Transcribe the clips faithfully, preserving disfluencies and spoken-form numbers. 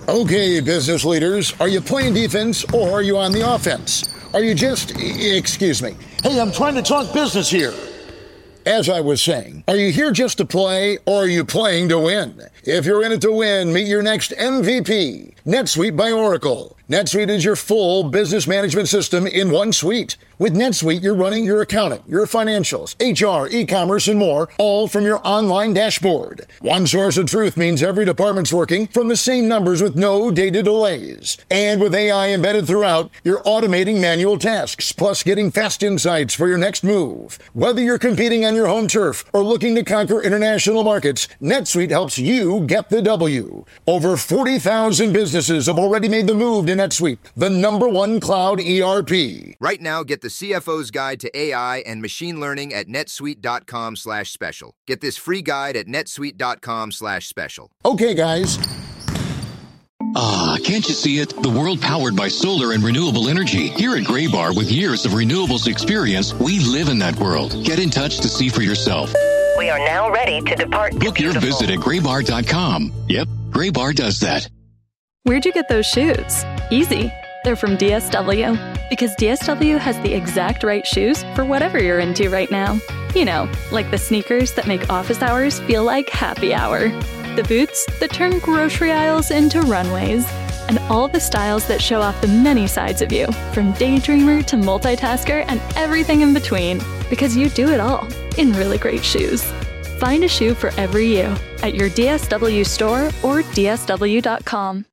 Okay, business leaders, are you playing defense or are you on the offense? Are you just, excuse me, hey, I'm trying to talk business here. As I was saying, are you here just to play or are you playing to win? If you're in it to win, meet your next M V P, NetSuite by Oracle. NetSuite is your full business management system in one suite. With NetSuite, you're running your accounting, your financials, H R, e-commerce, and more, all from your online dashboard. One source of truth means every department's working from the same numbers with no data delays. And with A I embedded throughout, you're automating manual tasks, plus getting fast insights for your next move. Whether you're competing on your home turf or looking to conquer international markets, NetSuite helps you get the W. Over forty thousand businesses have already made the move to NetSuite, the number one cloud E R P. Right now, get the C F O's Guide to A I and Machine Learning at netsuite.com slash special. Get this free guide at netsuite.com slash special. Okay, guys. Ah, can't you see it? The world powered by solar and renewable energy. Here at Graybar, with years of renewables experience, we live in that world. Get in touch to see for yourself. We are now ready to depart. Book your visit at graybar dot com. Yep, Graybar does that. Where'd you get those shoes? Easy. They're from D S W. Because D S W has the exact right shoes for whatever you're into right now. You know, like the sneakers that make office hours feel like happy hour. The boots that turn grocery aisles into runways. And all the styles that show off the many sides of you, from daydreamer to multitasker and everything in between. Because you do it all in really great shoes. Find a shoe for every you at your D S W store or D S W dot com.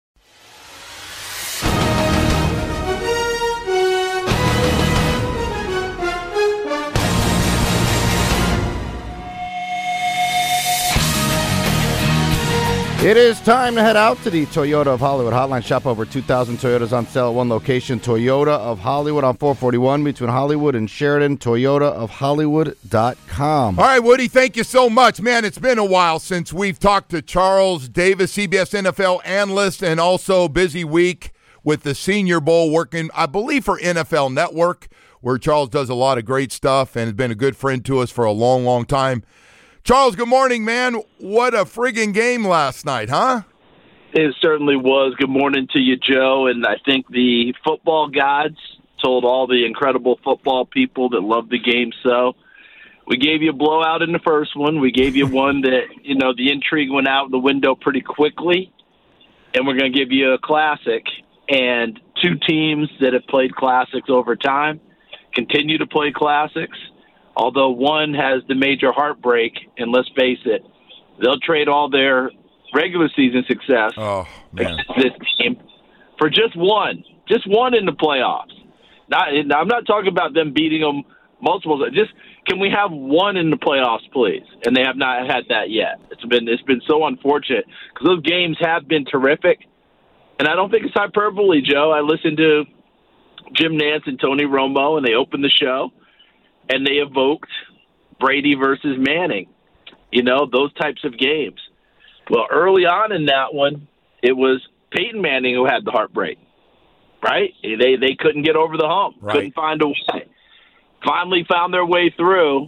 It is time to head out to the Toyota of Hollywood hotline. Shop over two thousand Toyotas on sale at one location. Toyota of Hollywood on four forty-one between Hollywood and Sheridan. Toyota of Hollywood dot com. All right, Woody, thank you so much. Man, it's been a while since we've talked to Charles Davis, C B S N F L analyst, and also busy week with the Senior Bowl working, I believe, for N F L Network, where Charles does a lot of great stuff and has been a good friend to us for a long, long time. Charles, good morning, man. What a friggin' game last night, huh? It certainly was. Good morning to you, Joe. And I think the football gods told all the incredible football people that love the game so. We gave you a blowout in the first one. We gave you one that, you know, the intrigue went out the window pretty quickly. And we're going to give you a classic. And two teams that have played classics over time continue to play classics. Although one has the major heartbreak, and let's face it, they'll trade all their regular season success oh, man. this team for just one, just one in the playoffs. Not, I'm not talking about them beating them multiple. Just can we have one in the playoffs, please? And they have not had that yet. It's been it's been so unfortunate because those games have been terrific, and I don't think it's hyperbole, Joe. I listened to Jim Nantz and Tony Romo, and they opened the show. And they evoked Brady versus Manning, you know, those types of games. Well, early on in that one, it was Peyton Manning who had the heartbreak, right? They they couldn't get over the hump, right. Couldn't find a way. Finally found their way through.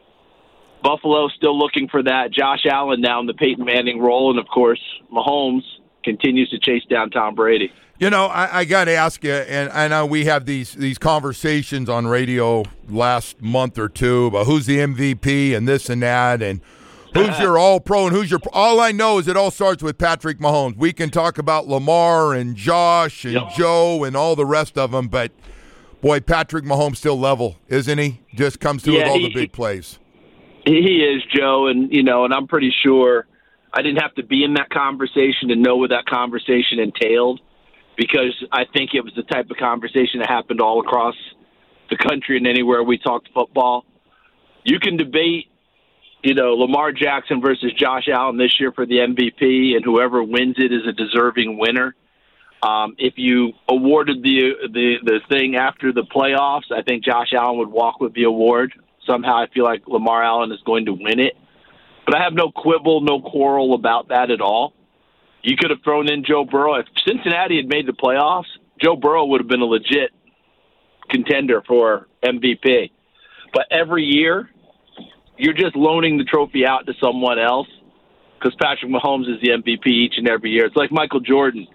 Buffalo still looking for that. Josh Allen now in the Peyton Manning role. And, of course, Mahomes continues to chase down Tom Brady. You know, I, I got to ask you, and I know we have these these conversations on radio last month or two about who's the M V P and this and that, and who's your all-pro and who's your – all I know is it all starts with Patrick Mahomes. We can talk about Lamar and Josh and yep. Joe and all the rest of them, but, boy, Patrick Mahomes still level, isn't he? Just comes through yeah, with all he, the big plays. He is, Joe, and, you know, and I'm pretty sure I didn't have to be in that conversation to know what that conversation entailed. Because I think it was the type of conversation that happened all across the country and anywhere we talked football. You can debate, you know, Lamar Jackson versus Josh Allen this year for the M V P, and whoever wins it is a deserving winner. Um, if you awarded the, the the thing after the playoffs, I think Josh Allen would walk with the award. Somehow I feel like Lamar Allen is going to win it. But I have no quibble, no quarrel about that at all. You could have thrown in Joe Burrow. If Cincinnati had made the playoffs, Joe Burrow would have been a legit contender for M V P. But every year, you're just loaning the trophy out to someone else because Patrick Mahomes is the M V P each and every year. It's like Michael Jordan.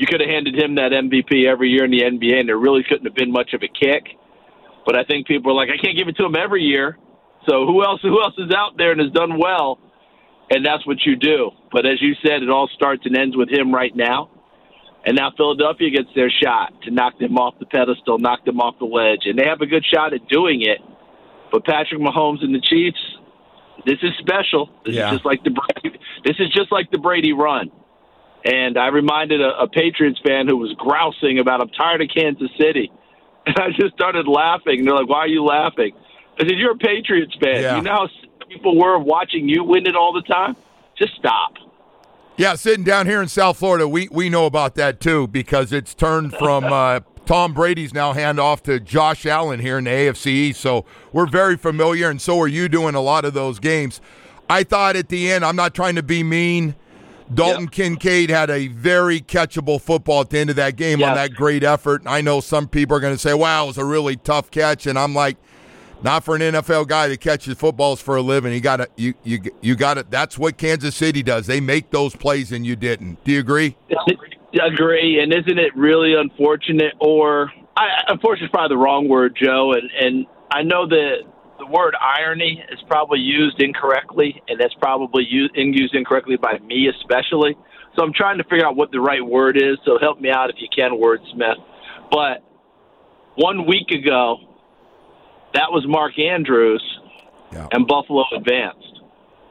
you could have handed him that M V P every year in the N B A, and there really couldn't have been much of a kick. But I think people are like, I can't give it to him every year. So who else? Who else is out there and has done well? And that's what you do. But as you said, it all starts and ends with him right now. And now Philadelphia gets their shot to knock them off the pedestal, knock them off the ledge. And they have a good shot at doing it. But Patrick Mahomes and the Chiefs, this is special. This yeah. is just like the Brady, this is just like the Brady run. And I reminded a, a Patriots fan who was grousing about, I'm tired of Kansas City. And I just started laughing. And they're like, why are you laughing? I said, you're a Patriots fan. Yeah. You know how people were watching you win it all the time? Just stop. Yeah, sitting down here in South Florida, we, we know about that too, because it's turned from uh, Tom Brady's now hand off to Josh Allen here in the A F C East. So we're very familiar, and so are you doing a lot of those games. I thought at the end, I'm not trying to be mean, Dalton yep. Kincaid had a very catchable football at the end of that game yep. on that great effort. I know some people are going to say, wow, it was a really tough catch, and I'm like, not for an N F L guy that catches footballs for a living. He got it. You you you got it. That's what Kansas City does. They make those plays, and you didn't. Do you agree? I agree. And isn't it really unfortunate? Or I, unfortunate is probably the wrong word, Joe. And and I know that the word irony is probably used incorrectly, and that's probably used used incorrectly by me especially. So I'm trying to figure out what the right word is. So help me out if you can, wordsmith. But one week ago, that was Mark Andrews, yeah. and Buffalo advanced.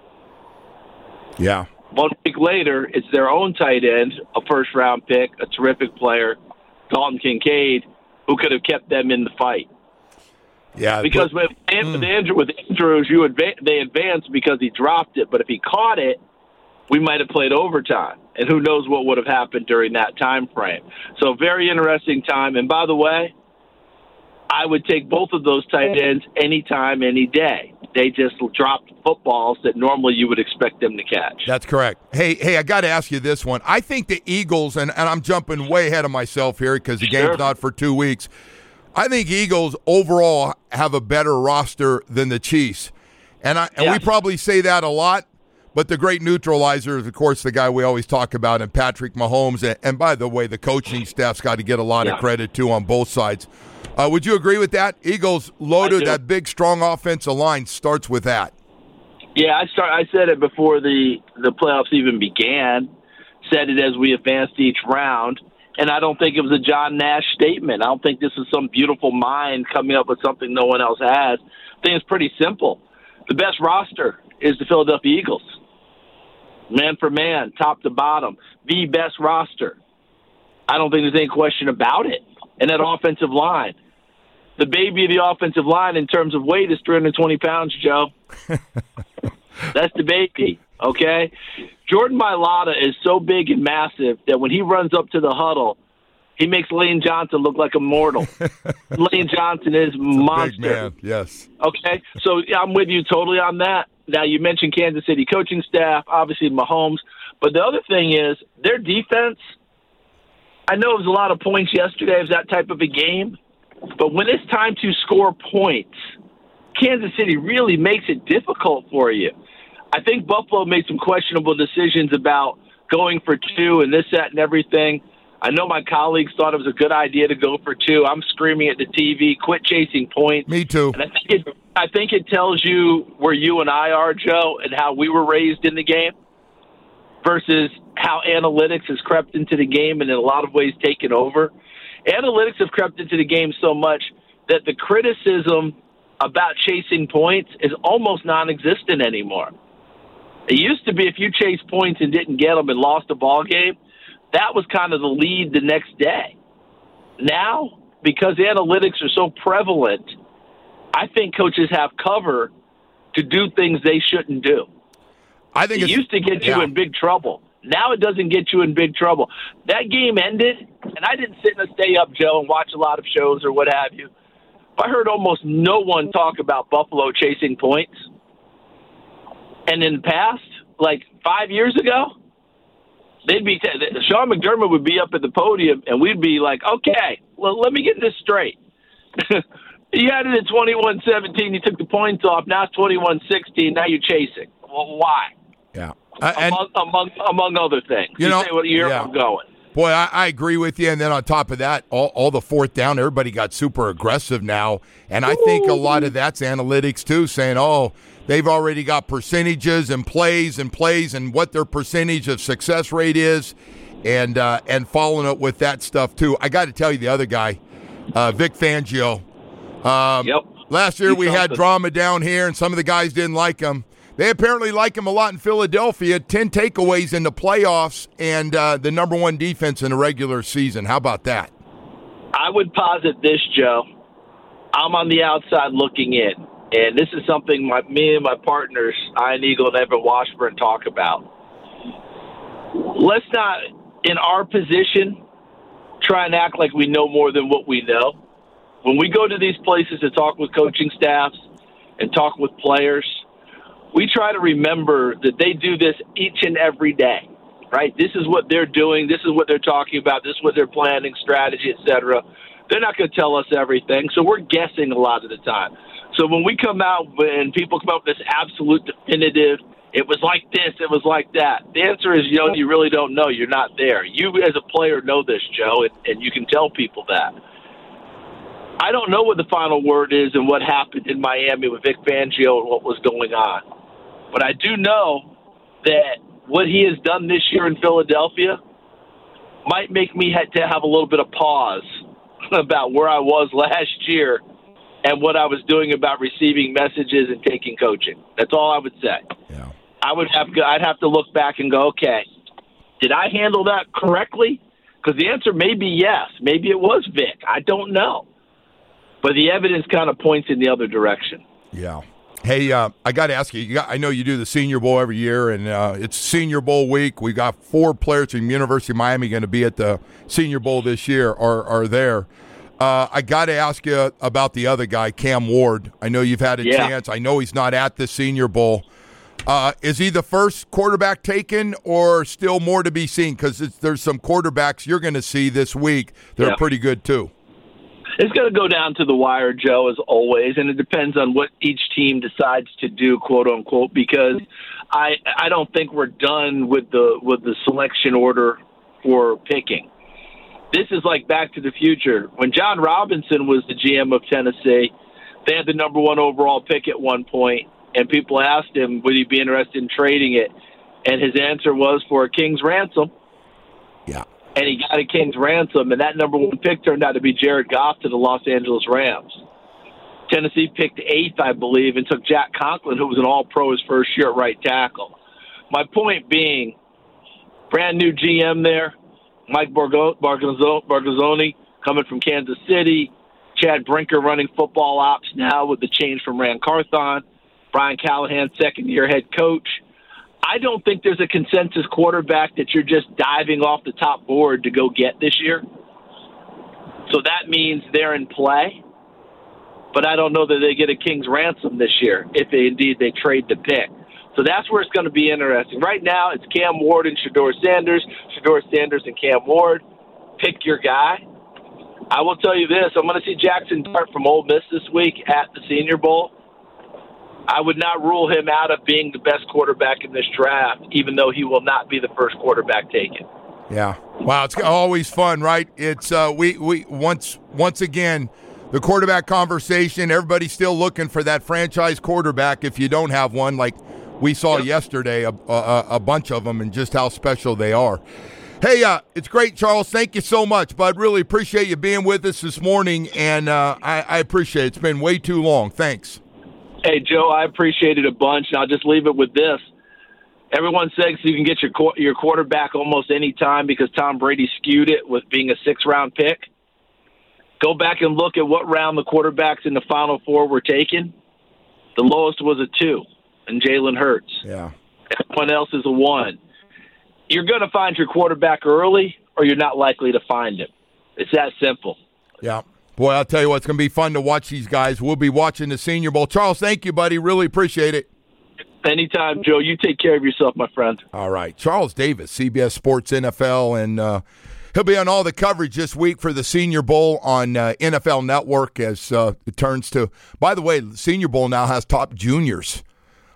Yeah. One week later, it's their own tight end, a first-round pick, a terrific player, Dalton Kincaid, who could have kept them in the fight. Yeah. Because but, with, mm. with, Andrew, with Andrews, you adva- they advanced because he dropped it. But if he caught it, we might have played overtime. And who knows what would have happened during that time frame. So very interesting time. And by the way, I would take both of those tight ends anytime, any day. They just dropped footballs that normally you would expect them to catch. That's correct. Hey, hey, I got to ask you this one. I think the Eagles, and, and I'm jumping way ahead of myself here because the game's sure. not for two weeks. I think Eagles overall have a better roster than the Chiefs. And, I, and yes. we probably say that a lot, but the great neutralizer is, of course, the guy we always talk about, and Patrick Mahomes. And, and by the way, the coaching staff's got to get a lot yeah. of credit, too, on both sides. Uh, would you agree with that? Eagles loaded, that big, strong offensive line starts with that. Yeah, I start. I said it before the, the playoffs even began, said it as we advanced each round, and I don't think it was a John Nash statement. I don't think this is some beautiful mind coming up with something no one else has. I think it's pretty simple. The best roster is the Philadelphia Eagles. Man for man, top to bottom, the best roster. I don't think there's any question about it. And that offensive line. The baby of the offensive line in terms of weight is three hundred twenty pounds, Joe. That's the baby, okay? Jordan Mailata is so big and massive that when he runs up to the huddle, he makes Lane Johnson look like a mortal. Lane Johnson is a monster. Big man, yes. Okay, so yeah, I'm with you totally on that. Now, you mentioned Kansas City coaching staff, obviously Mahomes. But the other thing is their defense – I know it was a lot of points yesterday. It was that type of a game. But when it's time to score points, Kansas City really makes it difficult for you. I think Buffalo made some questionable decisions about going for two and this, that, and everything. I know my colleagues thought it was a good idea to go for two. I'm screaming at the T V, quit chasing points. Me too. And I think it, I think it tells you where you and I are, Joe, and how we were raised in the game versus how analytics has crept into the game and in a lot of ways taken over. Analytics have crept into the game so much that the criticism about chasing points is almost non-existent anymore. It used to be if you chased points and didn't get them and lost a ball game, that was kind of the lead the next day. Now, because analytics are so prevalent, I think coaches have cover to do things they shouldn't do. I think it it's, used to get you yeah. in big trouble. Now it doesn't get you in big trouble. That game ended, and I didn't sit and stay up, Joe, and watch a lot of shows or what have you. I heard almost no one talk about Buffalo chasing points. And in the past, like five years ago, they'd be t- Sean McDermott would be up at the podium, and we'd be like, okay, well, let me get this straight. You had it at twenty-one seventeen. You took the points off. Now it's twenty-one sixteen. Now you're chasing. Well, why? Yeah. Uh, and, among, among among other things. You, you know, say what year yeah. I'm going. Boy, I, I agree with you. And then on top of that, all, all the fourth down, everybody got super aggressive now. And I think a lot of that's analytics too, saying, oh, they've already got percentages and plays and plays and what their percentage of success rate is, and uh, and following it with that stuff too. I got to tell you, the other guy, uh, Vic Fangio. Um, yep. Last year we had drama down here, and some of the guys didn't like him. They apparently like him a lot in Philadelphia. Ten takeaways in the playoffs, and uh, the number one defense in the regular season. How about that? I would posit this, Joe. I'm on the outside looking in, and this is something my me and my partners, Ian Eagle and Evan Washburn, talk about. Let's not, in our position, try and act like we know more than what we know. When we go to these places to talk with coaching staffs and talk with players, we try to remember that they do this each and every day, right? This is what they're doing. This is what they're talking about. This is what they're planning, strategy, et cetera. They're not going to tell us everything, so we're guessing a lot of the time. So when we come out and people come up with this absolute definitive, it was like this, it was like that, the answer is, you know, you really don't know. You're not there. You as a player know this, Joe, and, and you can tell people that. I don't know what the final word is and what happened in Miami with Vic Fangio and what was going on. But I do know that what he has done this year in Philadelphia might make me have to have a little bit of pause about where I was last year and what I was doing about receiving messages and taking coaching. That's all I would say. Yeah. I would have to, I'd have to look back and go, okay, did I handle that correctly? Because the answer may be yes. Maybe it was Vic. I don't know. But the evidence kind of points in the other direction. Yeah. Hey, uh, I got to ask you, you got, I know you do the Senior Bowl every year, and uh, it's Senior Bowl week. We got four players from University of Miami going to be at the Senior Bowl this year, are, are there. Uh, I got to ask you about the other guy, Cam Ward. I know you've had a yeah. chance. I know he's not at the Senior Bowl. Uh, is he the first quarterback taken, or still more to be seen? Because there's some quarterbacks you're going to see this week that yeah. are pretty good too. It's going to go down to the wire, Joe, as always, and it depends on what each team decides to do, quote unquote. Because I I don't think we're done with the with the selection order for picking. This is like Back to the Future. When John Robinson was the G M of Tennessee, they had the number one overall pick at one point, and people asked him would he be interested in trading it, and his answer was for a king's ransom. Yeah. And he got a king's ransom, and that number one pick turned out to be Jared Goff to the Los Angeles Rams. Tennessee picked eighth, I believe, and took Jack Conklin, who was an all-pro his first year at right tackle. My point being, brand new G M there, Mike Bargazzoni coming from Kansas City, Chad Brinker running football ops now with the change from Rand Carthon, Brian Callahan, second-year head coach. I don't think there's a consensus quarterback that you're just diving off the top board to go get this year. So that means they're in play. But I don't know that they get a king's ransom this year if they, indeed they trade the pick. So that's where it's going to be interesting. Right now, it's Cam Ward and Shedeur Sanders, Shedeur Sanders and Cam Ward. Pick your guy. I will tell you this. I'm going to see Jackson Dart from Ole Miss this week at the Senior Bowl. I would not rule him out of being the best quarterback in this draft, even though he will not be the first quarterback taken. Yeah. Wow, it's always fun, right? It's uh, we we once once again the quarterback conversation. Everybody's still looking for that franchise quarterback. If you don't have one, like we saw yep. yesterday, a, a, a bunch of them, and just how special they are. Hey, uh, it's great, Charles. Thank you so much, bud. Really appreciate you being with us this morning, and uh, I, I appreciate it. It's been way too long. Thanks. Hey, Joe, I appreciate it a bunch, and I'll just leave it with this. Everyone says you can get your your quarterback almost any time because Tom Brady skewed it with being a six-round pick. Go back and look at what round the quarterbacks in the Final Four were taken. The lowest was a two, and Jalen Hurts. Yeah. Everyone else is a one. You're going to find your quarterback early, or you're not likely to find him. It's that simple. Yeah. Boy, I'll tell you what, it's going to be fun to watch these guys. We'll be watching the Senior Bowl. Charles, thank you, buddy. Really appreciate it. Anytime, Joe. You take care of yourself, my friend. All right. Charles Davis, C B S Sports N F L, and uh, he'll be on all the coverage this week for the Senior Bowl on uh, N F L Network as uh, it turns to – by the way, the Senior Bowl now has top juniors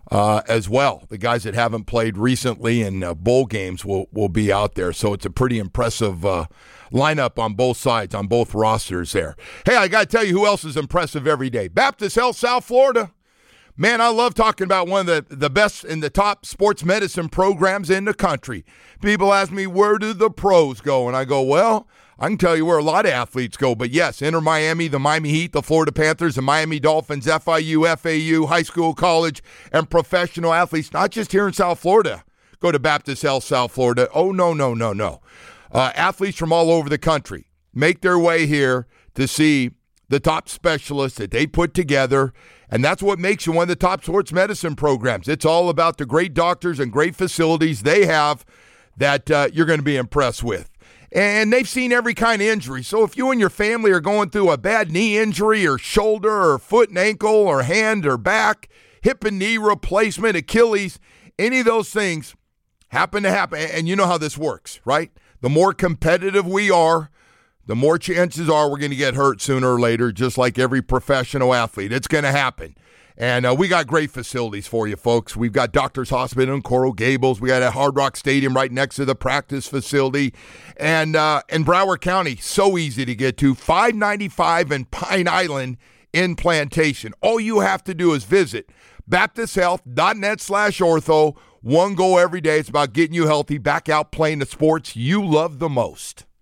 uh, as well. The guys that haven't played recently in uh, bowl games will, will be out there. So it's a pretty impressive uh, lineup on both sides, on both rosters there. Hey, I got to tell you who else is impressive every day. Baptist Health South Florida. Man, I love talking about one of the, the best in the top sports medicine programs in the country. People ask me, where do the pros go? And I go, well, I can tell you where a lot of athletes go. But yes, Inter Miami, the Miami Heat, the Florida Panthers, the Miami Dolphins, F I U, F A U, high school, college, and professional athletes, not just here in South Florida, go to Baptist Health South Florida. Oh, no, no, no, no. Uh, athletes from all over the country make their way here to see the top specialists that they put together. And that's what makes you one of the top sports medicine programs. It's all about the great doctors and great facilities they have that uh, you're going to be impressed with. And they've seen every kind of injury. So if you and your family are going through a bad knee injury or shoulder or foot and ankle or hand or back, hip and knee replacement, Achilles, any of those things happen to happen. And you know how this works, right? The more competitive we are, the more chances are we're going to get hurt sooner or later, just like every professional athlete. It's going to happen. And uh, we got great facilities for you, folks. We've got Doctors Hospital in Coral Gables. We got a Hard Rock Stadium right next to the practice facility. And uh, in Broward County, so easy to get to. five ninety-five in Pine Island in Plantation. All you have to do is visit baptisthealth.net slash ortho. One goal every day. It's about getting you healthy, back out playing the sports you love the most.